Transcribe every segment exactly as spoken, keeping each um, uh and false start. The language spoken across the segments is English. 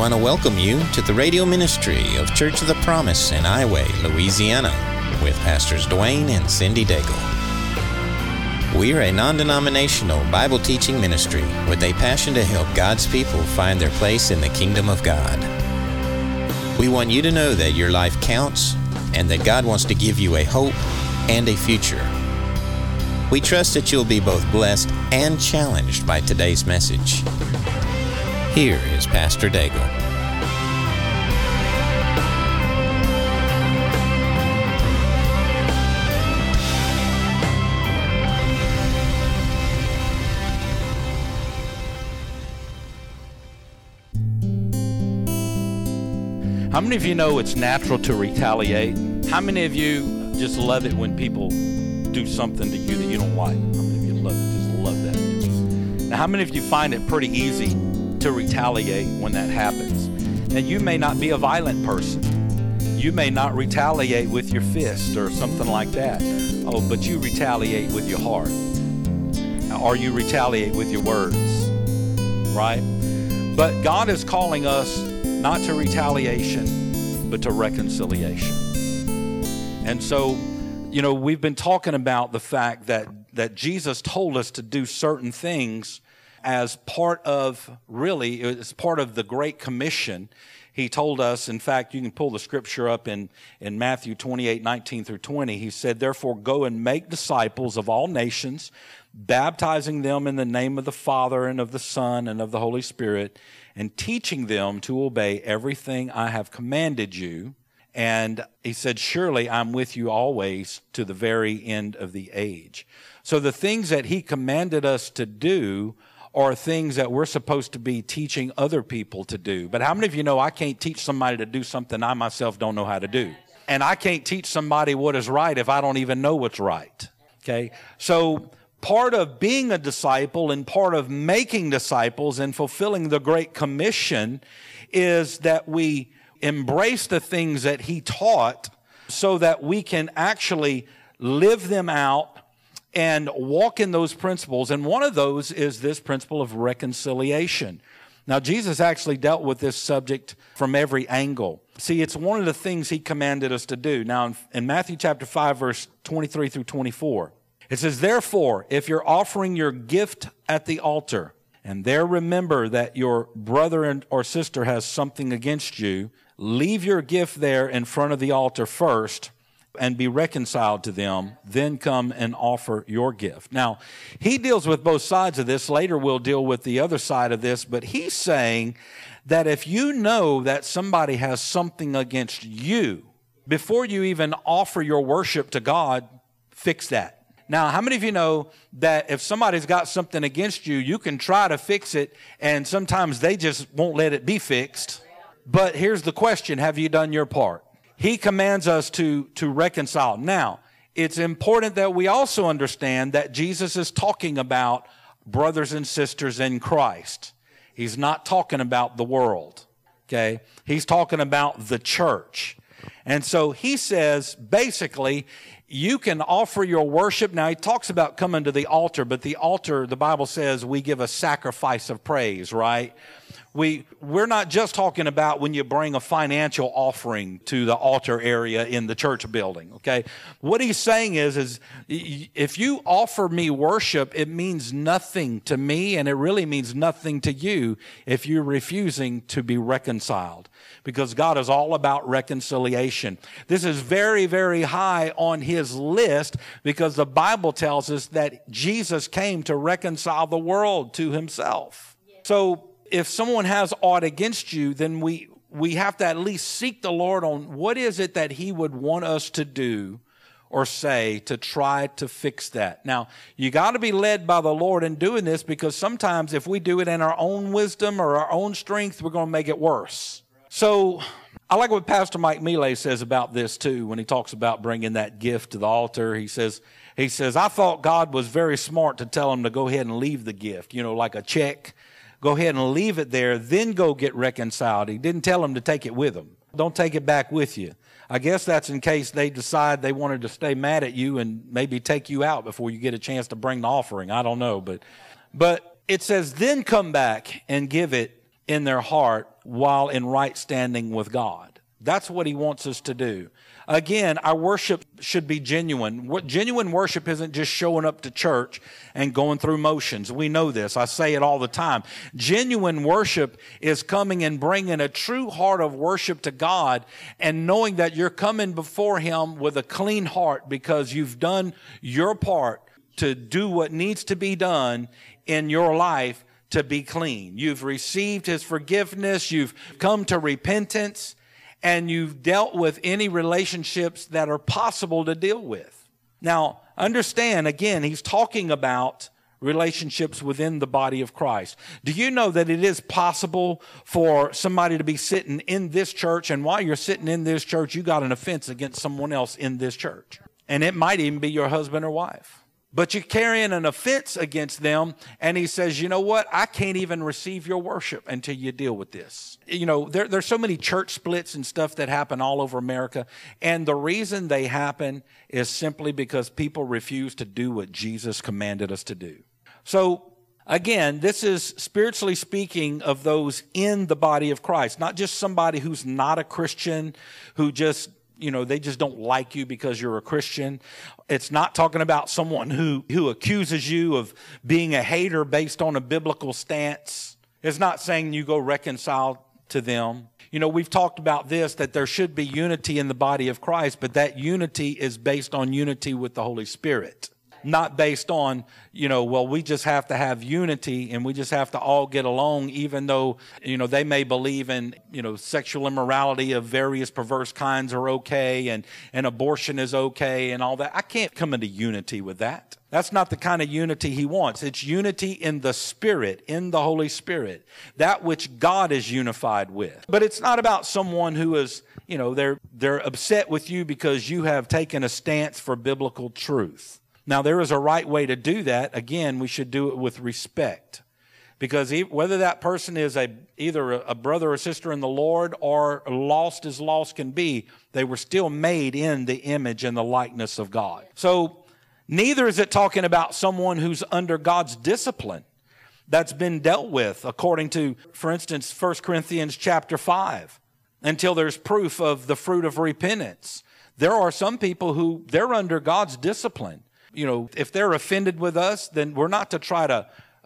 want to welcome you to the radio ministry of Church of the Promise in Highway, Louisiana, with Pastors Dwayne and Cindy Daigle. We are a non-denominational Bible teaching ministry with a passion to help God's people find their place in the kingdom of God. We want you to know that your life counts and that God wants to give you a hope and a future. We trust that you'll be both blessed and challenged by today's message. Here is Pastor Daigle. How many of you know it's natural to retaliate? How many of you just love it when people do something to you that you don't like? How many of you love it? Just love that. Now, how many of you find it pretty easy to retaliate when that happens? Now, you may not be a violent person. You may not retaliate with your fist or something like that. Oh, but you retaliate with your heart. Or you retaliate with your words, right? But God is calling us not to retaliation, but to reconciliation. And so, you know, we've been talking about the fact that, that Jesus told us to do certain things as part of, really, as part of the Great Commission. He told us, in fact, you can pull the scripture up in, in Matthew twenty-eight, nineteen through twenty. He said, "Therefore go and make disciples of all nations, baptizing them in the name of the Father and of the Son and of the Holy Spirit, and teaching them to obey everything I have commanded you." And he said, "Surely I'm with you always to the very end of the age." So the things that he commanded us to do are things that we're supposed to be teaching other people to do. But how many of you know I can't teach somebody to do something I myself don't know how to do? And I can't teach somebody what is right if I don't even know what's right. Okay? So part of being a disciple and part of making disciples and fulfilling the Great Commission is that we embrace the things that he taught so that we can actually live them out and walk in those principles. And one of those is this principle of reconciliation. Now, Jesus actually dealt with this subject from every angle. See, it's one of the things he commanded us to do. Now, in, in Matthew chapter five, verse twenty-three through twenty-four, it says, "Therefore, if you're offering your gift at the altar, and there remember that your brother or sister has something against you, leave your gift there in front of the altar first and be reconciled to them, then come and offer your gift." Now, he deals with both sides of this. Later, we'll deal with the other side of this, but he's saying that if you know that somebody has something against you, before you even offer your worship to God, fix that. Now, how many of you know that if somebody's got something against you, you can try to fix it, and sometimes they just won't let it be fixed? But here's the question: have you done your part? He commands us to, to reconcile. Now, it's important that we also understand that Jesus is talking about brothers and sisters in Christ. He's not talking about the world, okay? He's talking about the church. And so he says, basically, you can offer your worship. Now, he talks about coming to the altar, but the altar, the Bible says, we give a sacrifice of praise, right? We, we're not just talking about when you bring a financial offering to the altar area in the church building, okay? What he's saying is, is if you offer me worship, it means nothing to me, and it really means nothing to you if you're refusing to be reconciled, because God is all about reconciliation. This is very, very high on his list because the Bible tells us that Jesus came to reconcile the world to himself. So if someone has aught against you, then we, we have to at least seek the Lord on what is it that he would want us to do or say to try to fix that. Now, you got to be led by the Lord in doing this, because sometimes if we do it in our own wisdom or our own strength, we're going to make it worse. So I like what Pastor Mike Millet says about this too when he talks about bringing that gift to the altar. He says, he says, "I thought God was very smart to tell him to go ahead and leave the gift, you know, like a check. Go ahead and leave it there, then go get reconciled. He didn't tell him to take it with him. Don't take it back with you." I guess that's in case they decide they wanted to stay mad at you and maybe take you out before you get a chance to bring the offering. I don't know. But, but it says, "Then come back and give it in their heart while in right standing with God. That's what he wants us to do. Again, our worship should be genuine. What genuine worship isn't just showing up to church and going through motions. We know this. I say it all the time. Genuine worship is coming and bringing a true heart of worship to God and knowing that you're coming before him with a clean heart because you've done your part to do what needs to be done in your life to be clean. You've received his forgiveness. You've come to repentance. And you've dealt with any relationships that are possible to deal with. Now, understand, again, he's talking about relationships within the body of Christ. Do you know that it is possible for somebody to be sitting in this church, and while you're sitting in this church, you got an offense against someone else in this church? And it might even be your husband or wife. But you're carrying an offense against them, and he says, you know what? I can't even receive your worship until you deal with this. You know, there, there's so many church splits and stuff that happen all over America, and the reason they happen is simply because people refuse to do what Jesus commanded us to do. So, again, this is spiritually speaking of those in the body of Christ, not just somebody who's not a Christian, who just You know, they just don't like you because you're a Christian. It's not talking about someone who, who accuses you of being a hater based on a biblical stance. It's not saying you go reconcile to them. You know, we've talked about this, that there should be unity in the body of Christ, but that unity is based on unity with the Holy Spirit. Not based on, you know, well, we just have to have unity and we just have to all get along, even though, you know, they may believe in, you know, sexual immorality of various perverse kinds are okay and, and abortion is okay and all that. I can't come into unity with that. That's not the kind of unity he wants. It's unity in the Spirit, in the Holy Spirit, that which God is unified with. But it's not about someone who is, you know, they're, they're upset with you because you have taken a stance for biblical truth. Now, there is a right way to do that. Again, we should do it with respect. Because whether that person is a either a brother or sister in the Lord or lost as lost can be, they were still made in the image and the likeness of God. So neither is it talking about someone who's under God's discipline that's been dealt with according to, for instance, First Corinthians chapter five, until there's proof of the fruit of repentance. There are some people who they're under God's discipline. You know, if they're offended with us, then we're not to try to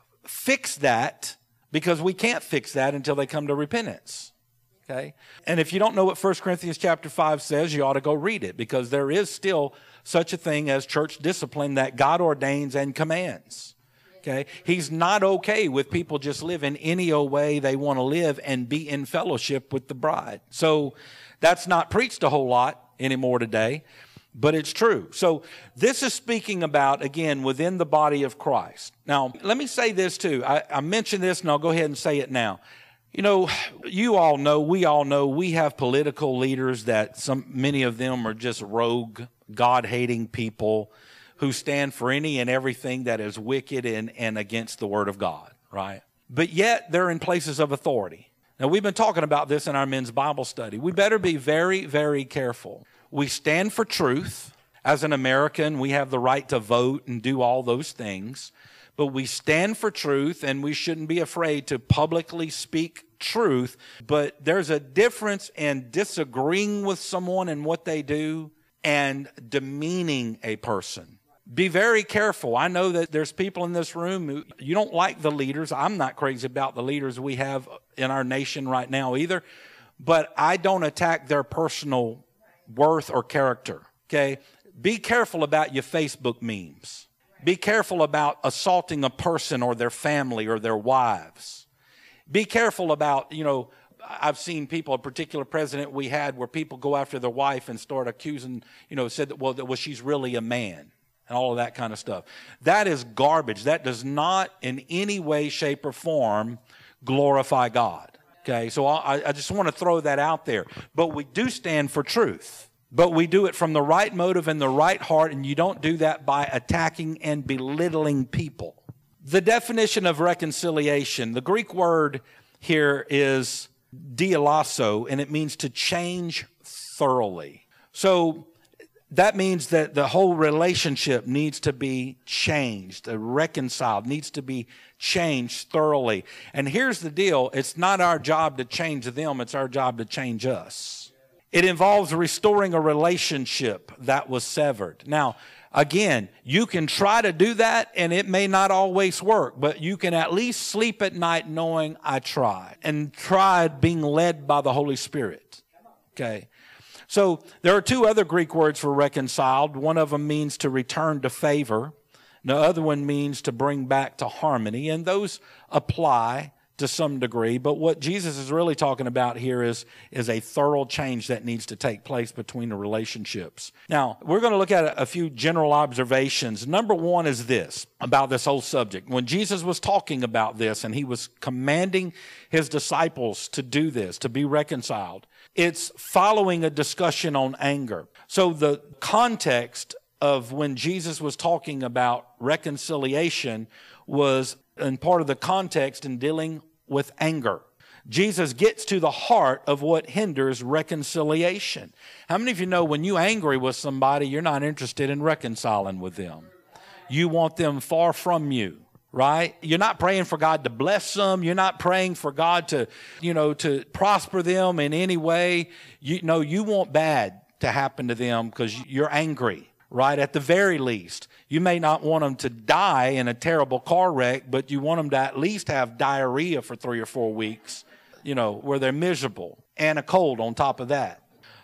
fix that because we can't fix that until they come to repentance. Okay? And if you don't know what First Corinthians chapter five says, you ought to go read it because there is still such a thing as church discipline that God ordains and commands. Okay? He's not okay with people just living any old way they want to live and be in fellowship with the bride. So that's not preached a whole lot anymore today. But it's true. So this is speaking about, again, within the body of Christ. Now, let me say this too. I, I mentioned this and I'll go ahead and say it now. You know, you all know, we all know, we have political leaders that some, many of them are just rogue, God-hating people who stand for any and everything that is wicked and, and against the Word of God, right? But yet they're in places of authority. Now, we've been talking about this in our men's Bible study. We better be very, very careful. We stand for truth. As an American, we have the right to vote and do all those things. But we stand for truth, and we shouldn't be afraid to publicly speak truth. But there's a difference in disagreeing with someone and what they do and demeaning a person. Be very careful. I know that there's people in this room who you don't like the leaders. I'm not crazy about the leaders we have in our nation right now either. But I don't attack their personal worth or character, okay? Be careful about your Facebook memes. Be careful about assaulting a person or their family or their wives. Be careful about, you know, I've seen people, a particular president we had where people go after their wife and start accusing, you know, said that, well, that, well, she's really a man and all of that kind of stuff. That is garbage. That does not in any way, shape, or form glorify God. Okay, so I, I just want to throw that out there. But we do stand for truth. But we do it from the right motive and the right heart, and you don't do that by attacking and belittling people. The definition of reconciliation, the Greek word here is dialasso, and it means to change thoroughly. So that means that the whole relationship needs to be changed, uh, reconciled, needs to be changed thoroughly. And here's the deal. It's not our job to change them. It's our job to change us. It involves restoring a relationship that was severed. Now, again, you can try to do that, and it may not always work, but you can at least sleep at night knowing I tried, and tried being led by the Holy Spirit. Okay. So there are two other Greek words for reconciled. One of them means to return to favor. The other one means to bring back to harmony. And those apply to some degree. But what Jesus is really talking about here is, is a thorough change that needs to take place between the relationships. Now, we're going to look at a few general observations. Number one is this about this whole subject. When Jesus was talking about this and he was commanding his disciples to do this, to be reconciled, it's following a discussion on anger. So the context of when Jesus was talking about reconciliation was in part of the context in dealing with anger. Jesus gets to the heart of what hinders reconciliation. How many of you know when you're angry with somebody, you're not interested in reconciling with them? You want them far from you. Right? You're not praying for God to bless them. You're not praying for God to, you know, to prosper them in any way. You know, you want bad to happen to them because you're angry, right? At the very least, you may not want them to die in a terrible car wreck, but you want them to at least have diarrhea for three or four weeks, you know, where they're miserable, and a cold on top of that.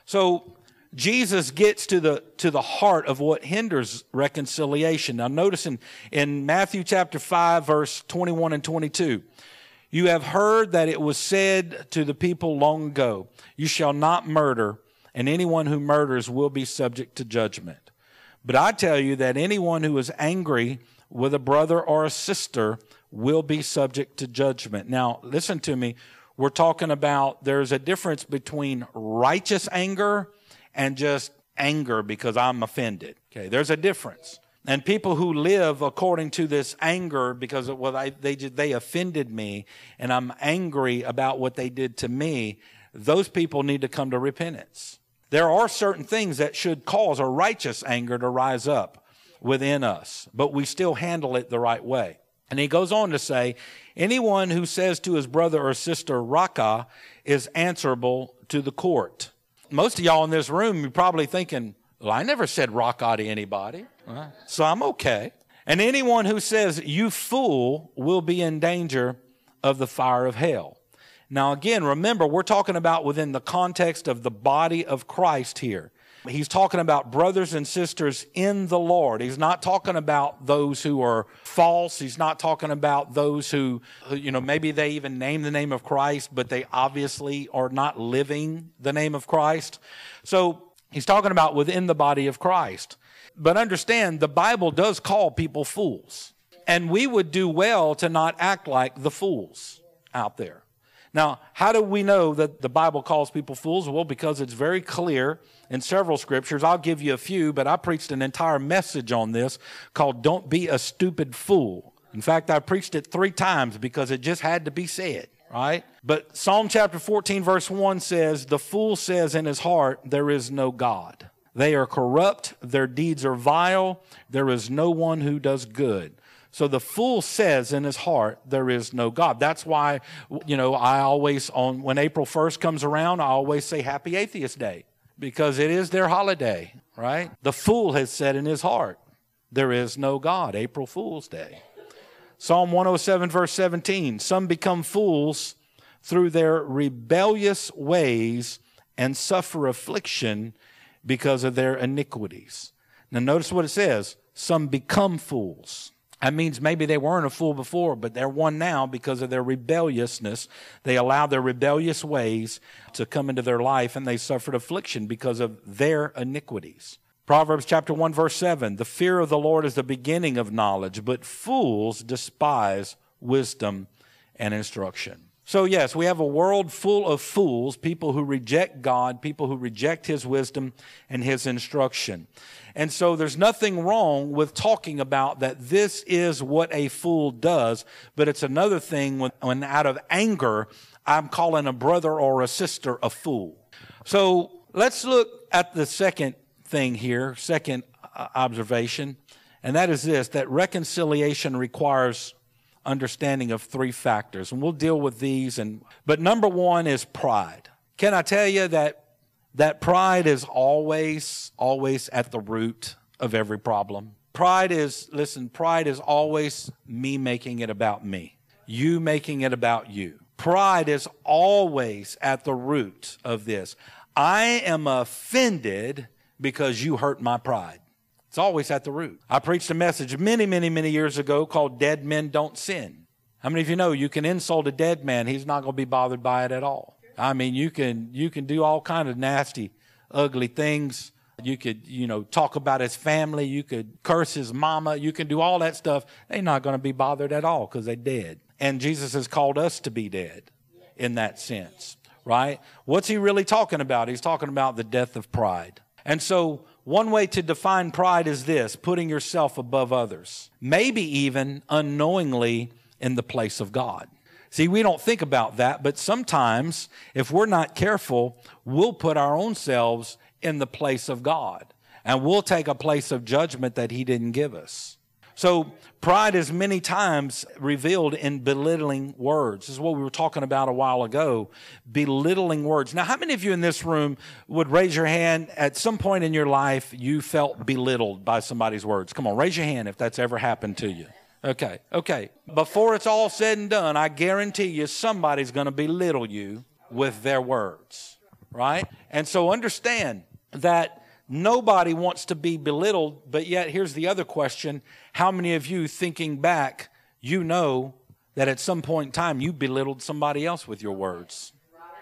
So Jesus gets to the to the heart of what hinders reconciliation. Now notice in, in Matthew chapter five, verse twenty-one and twenty-two, you have heard that it was said to the people long ago, you shall not murder, and anyone who murders will be subject to judgment. But I tell you that anyone who is angry with a brother or a sister will be subject to judgment. Now listen to me. We're talking about there's a difference between righteous anger and just anger because I'm offended. Okay, there's a difference. And people who live according to this anger because of, well, I, they they offended me and I'm angry about what they did to me, those people need to come to repentance. There are certain things that should cause a righteous anger to rise up within us, but we still handle it the right way. And he goes on to say, anyone who says to his brother or sister, Raka, is answerable to the court. Most of y'all in this room, you're probably thinking, well, I never said Raka to anybody, so I'm okay. And anyone who says, you fool, will be in danger of the fire of hell. Now, again, remember, we're talking about within the context of the body of Christ here. He's talking about brothers and sisters in the Lord. He's not talking about those who are false. He's not talking about those who, you know, maybe they even name the name of Christ, but they obviously are not living the name of Christ. So he's talking about within the body of Christ. But understand, the Bible does call people fools. And we would do well to not act like the fools out there. Now, how do we know that the Bible calls people fools? Well, because it's very clear in several scriptures. I'll give you a few, but I preached an entire message on this called Don't Be a Stupid Fool. In fact, I preached it three times because it just had to be said, right? But Psalm chapter fourteen, verse one says, the fool says in his heart, there is no God. They are corrupt, their deeds are vile, there is no one who does good. So the fool says in his heart, there is no God. That's why, you know, I always, on when April first comes around, I always say Happy Atheist Day, because it is their holiday, right? The fool has said in his heart, there is no God, April Fool's Day. Psalm one oh seven, verse seventeen, some become fools through their rebellious ways and suffer affliction because of their iniquities. Now notice what it says, some become fools. That means maybe they weren't a fool before, but they're one now because of their rebelliousness. They allowed their rebellious ways to come into their life, and they suffered affliction because of their iniquities. Proverbs chapter one, verse seven, the fear of the Lord is the beginning of knowledge, but fools despise wisdom and instruction. So yes, we have a world full of fools, people who reject God, people who reject His wisdom and His instruction. And so there's nothing wrong with talking about that this is what a fool does, but it's another thing when, when out of anger, I'm calling a brother or a sister a fool. So let's look at the second thing here, second observation, and that is this, that reconciliation requires understanding of three factors, and we'll deal with these. And but number one is pride. Can I tell you that that pride is always, always at the root of every problem? Pride is, listen, pride is always me making it about me, you making it about you. Pride is always at the root of this. I am offended because you hurt my pride. It's always at the root. I preached a message many, many, many years ago called Dead Men Don't Sin. How many of you know you can insult a dead man? He's not going to be bothered by it at all. I mean, you can you can do all kind of nasty, ugly things. You could, you know, talk about his family. You could curse his mama. You can do all that stuff. They're not going to be bothered at all because they're dead. And Jesus has called us to be dead in that sense, right? What's he really talking about? He's talking about the death of pride. And so one way to define pride is this, putting yourself above others, maybe even unknowingly in the place of God. See, we don't think about that, but sometimes if we're not careful, we'll put our own selves in the place of God, and we'll take a place of judgment that he didn't give us. So pride is many times revealed in belittling words. This is what we were talking about a while ago, belittling words. Now, how many of you in this room would raise your hand at some point in your life you felt belittled by somebody's words? Come on, raise your hand if that's ever happened to you. Okay, okay. Before it's all said and done, I guarantee you somebody's going to belittle you with their words, right? And so understand that nobody wants to be belittled, but yet here's the other question. How many of you, thinking back, you know that at some point in time you belittled somebody else with your words?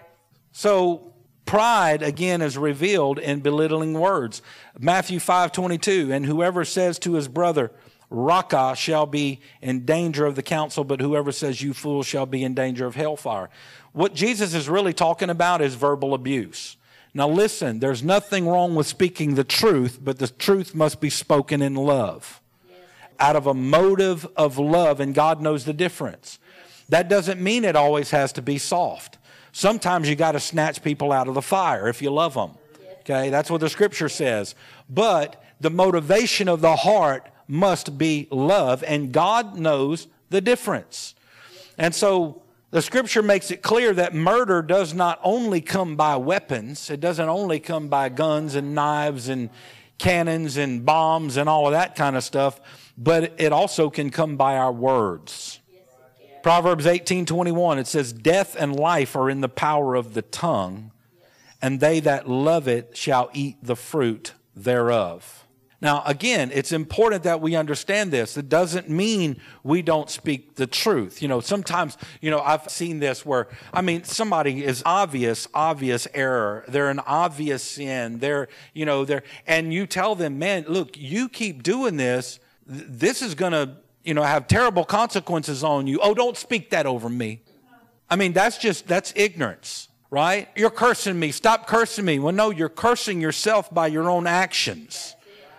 So pride, again, is revealed in belittling words. Matthew five twenty-two, and whoever says to his brother, Raca, shall be in danger of the council, but whoever says you fool shall be in danger of hellfire. What Jesus is really talking about is verbal abuse. Now listen, there's nothing wrong with speaking the truth, but the truth must be spoken in love. Yes. Out of a motive of love, and God knows the difference. That doesn't mean it always has to be soft. Sometimes you got to snatch people out of the fire if you love them. Okay, that's what the scripture says. But the motivation of the heart must be love, and God knows the difference. And so the scripture makes it clear that murder does not only come by weapons. It doesn't only come by guns and knives and cannons and bombs and all of that kind of stuff, but it also can come by our words. Proverbs eighteen twenty-one, it says, death and life are in the power of the tongue, and they that love it shall eat the fruit thereof. Now, again, it's important that we understand this. It doesn't mean we don't speak the truth. You know, sometimes, you know, I've seen this where, I mean, somebody is obvious, obvious error. They're an obvious sin. They're, you know, they're, and you tell them, man, look, you keep doing this. This is going to, you know, have terrible consequences on you. Oh, don't speak that over me. I mean, that's just, that's ignorance, right? You're cursing me. Stop cursing me. Well, no, you're cursing yourself by your own actions.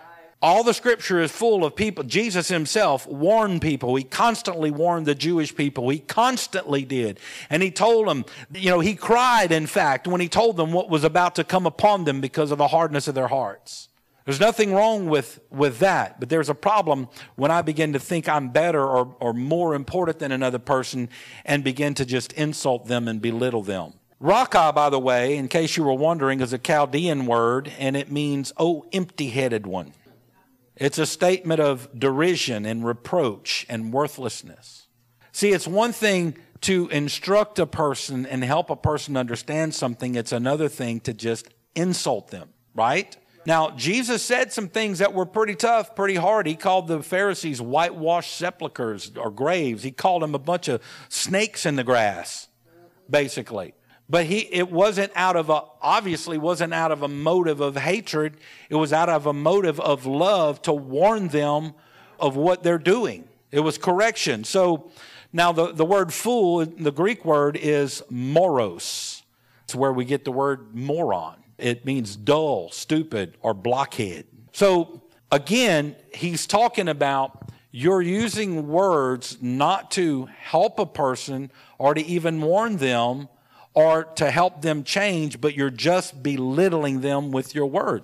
All the scripture is full of people. Jesus himself warned people. He constantly warned the Jewish people. He constantly did. And he told them, you know, he cried, in fact, when he told them what was about to come upon them because of the hardness of their hearts. There's nothing wrong with, with that. But there's a problem when I begin to think I'm better or, or more important than another person and begin to just insult them and belittle them. Raca, by the way, in case you were wondering, is a Chaldean word, and it means, oh, empty-headed one. It's a statement of derision and reproach and worthlessness. See, it's one thing to instruct a person and help a person understand something. It's another thing to just insult them, right? Now, Jesus said some things that were pretty tough, pretty hard. He called the Pharisees whitewashed sepulchres or graves. He called them a bunch of snakes in the grass, basically. But he, it wasn't out of a, obviously wasn't out of a motive of hatred. It was out of a motive of love to warn them of what they're doing. It was correction. So now the, the word fool, the Greek word is moros. It's where we get the word moron. It means dull, stupid, or blockhead. So again, he's talking about you're using words not to help a person or to even warn them or to help them change, but you're just belittling them with your words.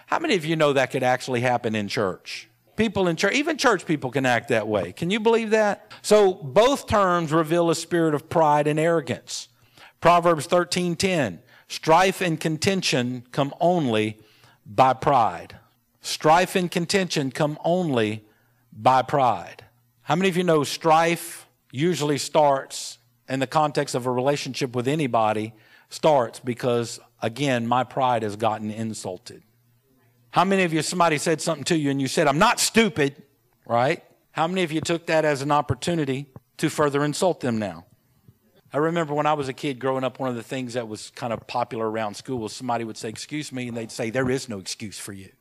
How many of you know that could actually happen in church? People in church, even church people can act that way. Can you believe that? So both terms reveal a spirit of pride and arrogance. Proverbs thirteen ten, strife and contention come only by pride. Strife and contention come only by pride. How many of you know strife usually starts in the context of a relationship with anybody, starts because, again, my pride has gotten insulted. How many of you, somebody said something to you and you said, I'm not stupid, right? How many of you took that as an opportunity to further insult them now? I remember when I was a kid growing up, one of the things that was kind of popular around school was somebody would say, excuse me, and they'd say, there is no excuse for you.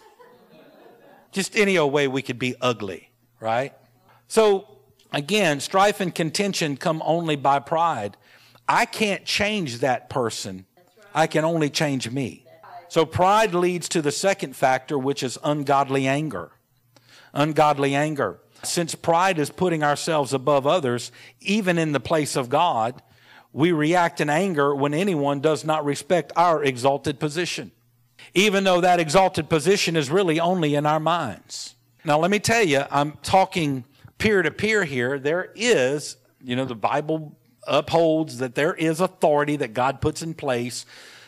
Just any old way we could be ugly, right? So, again, strife and contention come only by pride. I can't change that person. I can only change me. So pride leads to the second factor, which is ungodly anger. Ungodly anger. Since pride is putting ourselves above others, even in the place of God, we react in anger when anyone does not respect our exalted position, even though that exalted position is really only in our minds. Now, let me tell you, I'm talking peer-to-peer here. There is, you know, the Bible upholds that there is authority that God puts in place.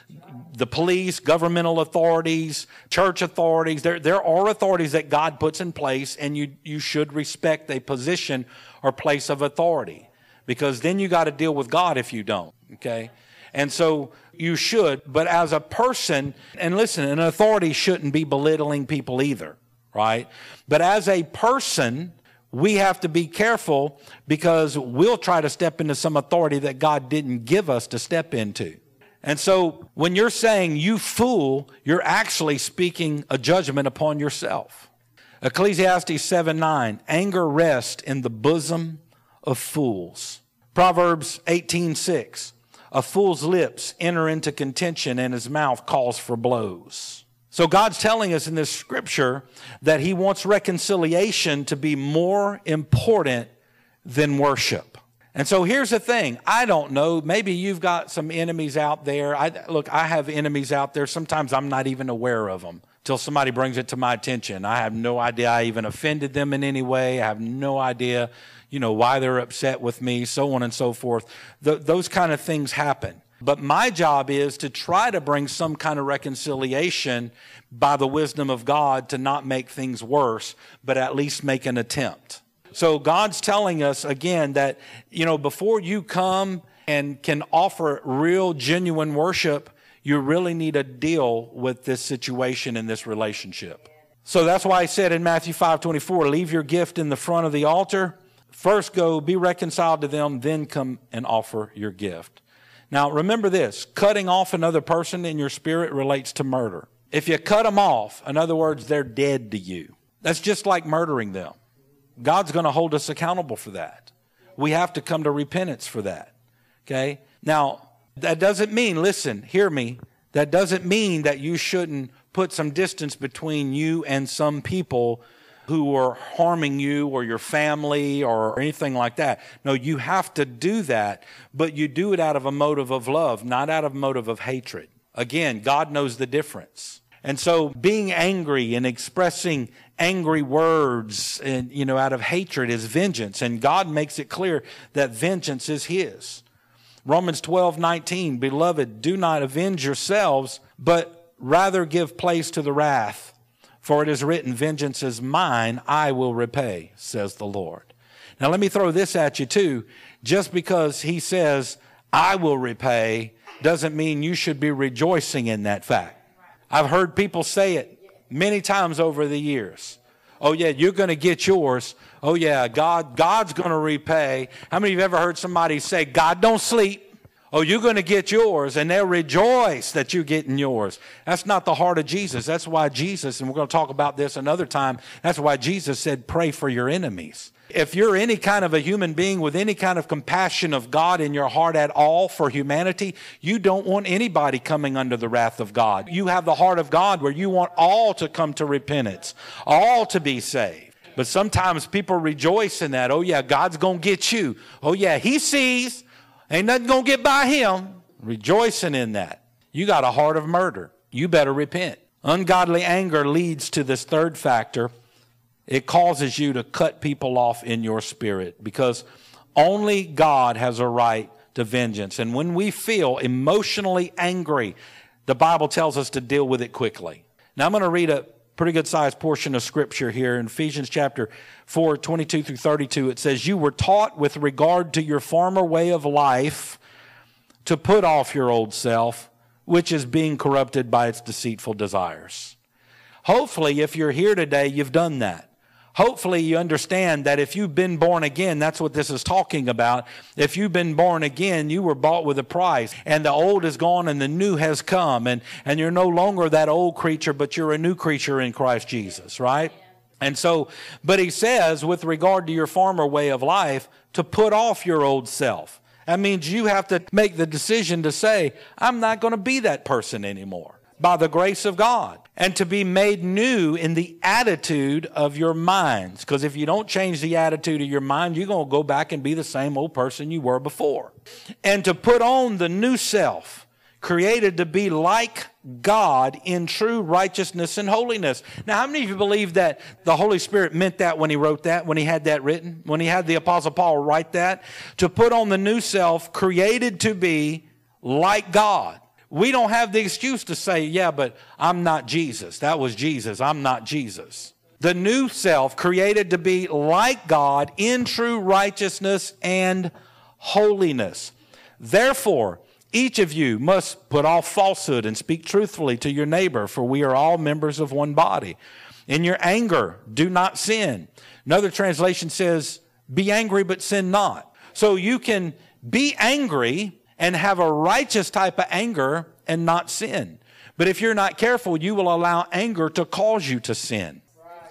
The police, governmental authorities, church authorities, there, there are authorities that God puts in place, and you, you should respect a position or place of authority, because then you got to deal with God if you don't, okay? And so you should, but as a person, and listen, an authority shouldn't be belittling people either, right? But as a person, we have to be careful, because we'll try to step into some authority that God didn't give us to step into. And so when you're saying you fool, you're actually speaking a judgment upon yourself. Ecclesiastes seven nine, anger rests in the bosom of fools. Proverbs eighteen six, a fool's lips enter into contention and his mouth calls for blows. So God's telling us in this scripture that he wants reconciliation to be more important than worship. And so here's the thing. I don't know. Maybe you've got some enemies out there. I, look, I have enemies out there. Sometimes I'm not even aware of them till somebody brings it to my attention. I have no idea I even offended them in any way. I have no idea, you know, why they're upset with me, so on and so forth. Th- those kind of things happen. But my job is to try to bring some kind of reconciliation by the wisdom of God to not make things worse, but at least make an attempt. So God's telling us, again, that, you know, before you come and can offer real, genuine worship, you really need to deal with this situation in this relationship. So that's why I said in Matthew five twenty-four, leave your gift in the front of the altar. First go, be reconciled to them, then come and offer your gift. Now, remember this, cutting off another person in your spirit relates to murder. If you cut them off, in other words, they're dead to you. That's just like murdering them. God's going to hold us accountable for that. We have to come to repentance for that. Okay? Now, that doesn't mean, listen, hear me, that doesn't mean that you shouldn't put some distance between you and some people who are harming you or your family or anything like that. No, you have to do that, but you do it out of a motive of love, not out of a motive of hatred. Again, God knows the difference. And so being angry and expressing angry words and, you know, out of hatred is vengeance. And God makes it clear that vengeance is his. Romans twelve nineteen, beloved, do not avenge yourselves, but rather give place to the wrath. For it is written, vengeance is mine, I will repay, says the Lord. Now let me throw this at you too. Just because he says, I will repay, doesn't mean you should be rejoicing in that fact. I've heard people say it many times over the years. Oh yeah, you're going to get yours. Oh yeah, God, God's going to repay. How many of you have ever heard somebody say, God don't sleep? Oh, you're going to get yours, and they'll rejoice that you're getting yours. That's not the heart of Jesus. That's why Jesus, and we're going to talk about this another time, that's why Jesus said, pray for your enemies. If you're any kind of a human being with any kind of compassion of God in your heart at all for humanity, you don't want anybody coming under the wrath of God. You have the heart of God where you want all to come to repentance, all to be saved. But sometimes people rejoice in that. Oh yeah, God's going to get you. Oh yeah, he sees. Ain't nothing going to get by him. Rejoicing in that. You got a heart of murder. You better repent. Ungodly anger leads to this third factor. It causes you to cut people off in your spirit because only God has a right to vengeance. And when we feel emotionally angry, the Bible tells us to deal with it quickly. Now I'm going to read a pretty good sized portion of scripture here in Ephesians chapter four, twenty-two through thirty-two. It says, you were taught with regard to your former way of life to put off your old self, which is being corrupted by its deceitful desires. Hopefully, if you're here today, you've done that. Hopefully you understand that if you've been born again, that's what this is talking about. If you've been born again, you were bought with a price. And the old is gone and the new has come. And, and you're no longer that old creature, but you're a new creature in Christ Jesus, right? And so, but he says, with regard to your former way of life, to put off your old self. That means you have to make the decision to say, I'm not going to be that person anymore by the grace of God. And to be made new in the attitude of your minds. Because if you don't change the attitude of your mind, you're going to go back and be the same old person you were before. And to put on the new self, created to be like God in true righteousness and holiness. Now, how many of you believe that the Holy Spirit meant that when he wrote that, when he had that written, when he had the Apostle Paul write that? To put on the new self, created to be like God. We don't have the excuse to say, yeah, but I'm not Jesus. That was Jesus. I'm not Jesus. The new self created to be like God in true righteousness and holiness. Therefore, each of you must put off falsehood and speak truthfully to your neighbor, for we are all members of one body. In your anger, do not sin. Another translation says, be angry but sin not. So you can be angry and have a righteous type of anger and not sin. But if you're not careful, you will allow anger to cause you to sin.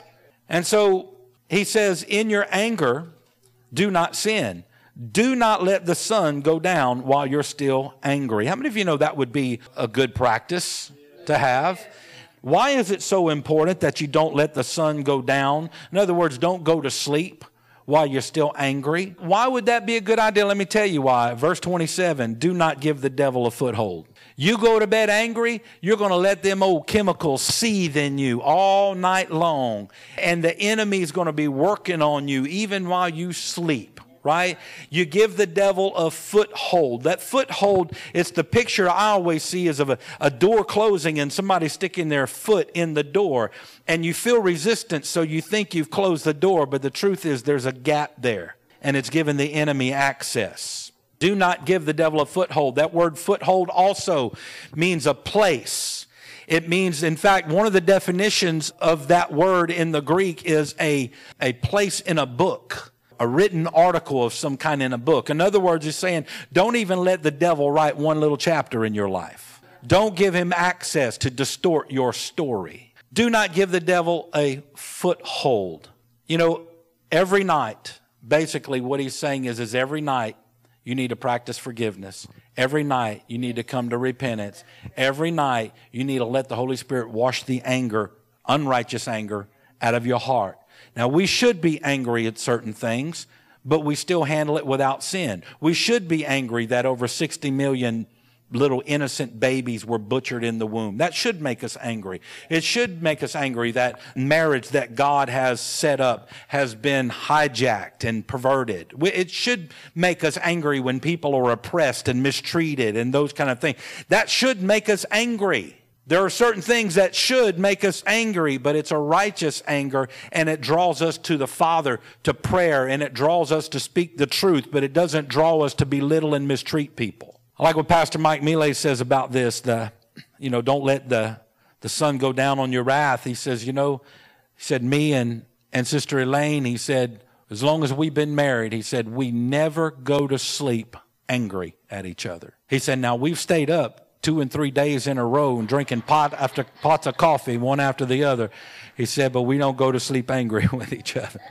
And so he says, in your anger, do not sin. Do not let the sun go down while you're still angry. How many of you know that would be a good practice to have? Why is it so important that you don't let the sun go down? In other words, don't go to sleep while you're still angry. Why would that be a good idea? Let me tell you why. Verse twenty-seven, do not give the devil a foothold. You go to bed angry, you're going to let them old chemicals seethe in you all night long. And the enemy's going to be working on you even while you sleep. Right? You give the devil a foothold. That foothold, it's the picture I always see is of a, a door closing and somebody sticking their foot in the door. And you feel resistance, so you think you've closed the door, but the truth is there's a gap there, and it's given the enemy access. Do not give the devil a foothold. That word foothold also means a place. It means, in fact, one of the definitions of that word in the Greek is a, a place in a book. A written article of some kind in a book. In other words, it's saying, don't even let the devil write one little chapter in your life. Don't give him access to distort your story. Do not give the devil a foothold. You know, every night, basically what he's saying is, is every night you need to practice forgiveness. Every night you need to come to repentance. Every night you need to let the Holy Spirit wash the anger, unrighteous anger, out of your heart. Now, we should be angry at certain things, but we still handle it without sin. We should be angry that over sixty million little innocent babies were butchered in the womb. That should make us angry. It should make us angry that marriage that God has set up has been hijacked and perverted. It should make us angry when people are oppressed and mistreated and those kind of things. That should make us angry. There are certain things that should make us angry, but it's a righteous anger, and it draws us to the Father, to prayer, and it draws us to speak the truth, but it doesn't draw us to belittle and mistreat people. I like what Pastor Mike Millet says about this, the, you know, don't let the, the sun go down on your wrath. He says, you know, he said, me and, and Sister Elaine, he said, as long as we've been married, he said, we never go to sleep angry at each other. He said, now we've stayed up two and three days in a row and drinking pot after pots of coffee, one after the other. He said, but we don't go to sleep angry with each other.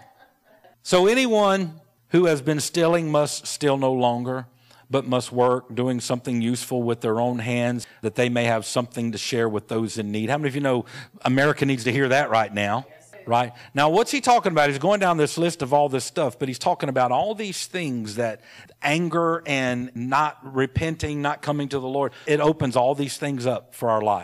So anyone who has been stealing must steal no longer, but must work, doing something useful with their own hands, that they may have something to share with those in need. How many of you know America needs to hear that right now? Right? Now, what's he talking about? He's going down this list of all this stuff, but he's talking about all these things that anger and not repenting, not coming to the Lord, it opens all these things up for our life.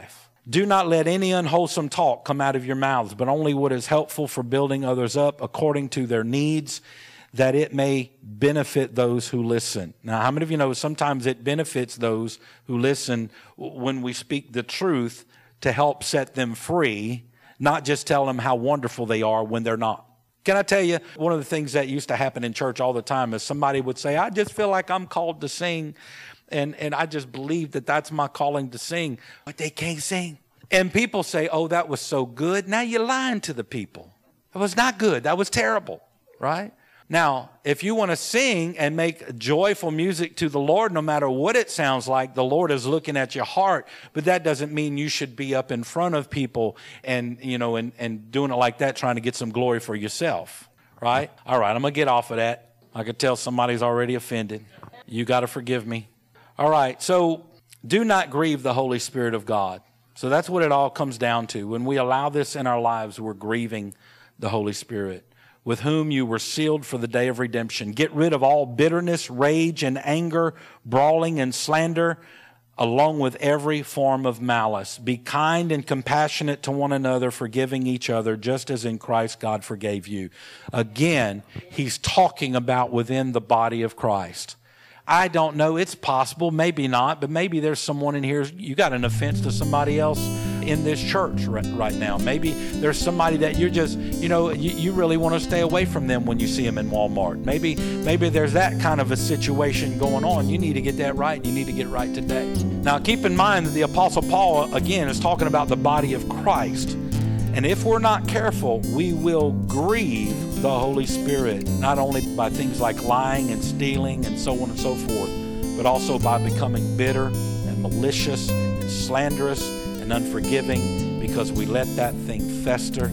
Do not let any unwholesome talk come out of your mouths, but only what is helpful for building others up according to their needs, that it may benefit those who listen. Now, how many of you know sometimes it benefits those who listen when we speak the truth to help set them free, not just tell them how wonderful they are when they're not? Can I tell you, one of the things that used to happen in church all the time is somebody would say, I just feel like I'm called to sing. And and I just believe that that's my calling to sing, but they can't sing. And people say, oh, that was so good. Now you're lying to the people. That was not good. That was terrible, right? Now, if you want to sing and make joyful music to the Lord, no matter what it sounds like, the Lord is looking at your heart. But that doesn't mean you should be up in front of people and, you know, and, and doing it like that, trying to get some glory for yourself, right? All right, I'm going to get off of that. I could tell somebody's already offended. You got to forgive me. All right, so do not grieve the Holy Spirit of God. So that's what it all comes down to. When we allow this in our lives, we're grieving the Holy Spirit, with whom you were sealed for the day of redemption. Get rid of all bitterness, rage, and anger, brawling and slander, along with every form of malice. Be kind and compassionate to one another, forgiving each other, just as in Christ God forgave you. Again, he's talking about within the body of Christ. I don't know. It's possible. Maybe not. But maybe there's someone in here. You got an offense to somebody else in this church right, right now. Maybe there's somebody that you're just, you know, you, you really want to stay away from them when you see them in Walmart. Maybe, maybe there's that kind of a situation going on. You need to get that right. You need to get right today. Now, keep in mind that the Apostle Paul, again, is talking about the body of Christ. And if we're not careful, we will grieve the Holy Spirit, not only by things like lying and stealing and so on and so forth, but also by becoming bitter and malicious and slanderous and unforgiving because we let that thing fester.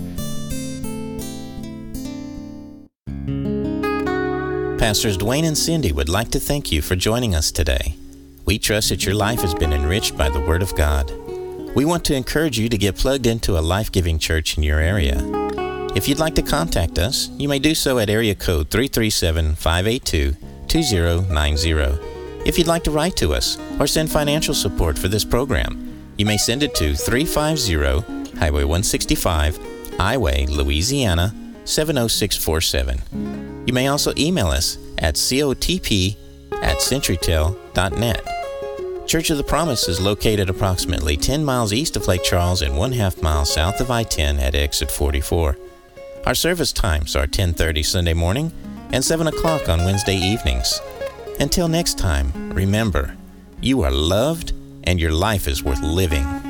Pastors Dwayne and Cindy would like to thank you for joining us today. We trust that your life has been enriched by the Word of God. We want to encourage you to get plugged into a life-giving church in your area. If you'd like to contact us, you may do so at area code three three seven, five eight two, two zero nine zero. If you'd like to write to us or send financial support for this program, you may send it to three five zero Highway one sixty-five, Highway, Louisiana, seven oh six four seven. You may also email us at cotp at centurytel dot net. Church of the Promise is located approximately ten miles east of Lake Charles and one half mile south of I ten at exit forty-four. Our service times are ten thirty Sunday morning and seven o'clock on Wednesday evenings. Until next time, remember, you are loved and your life is worth living.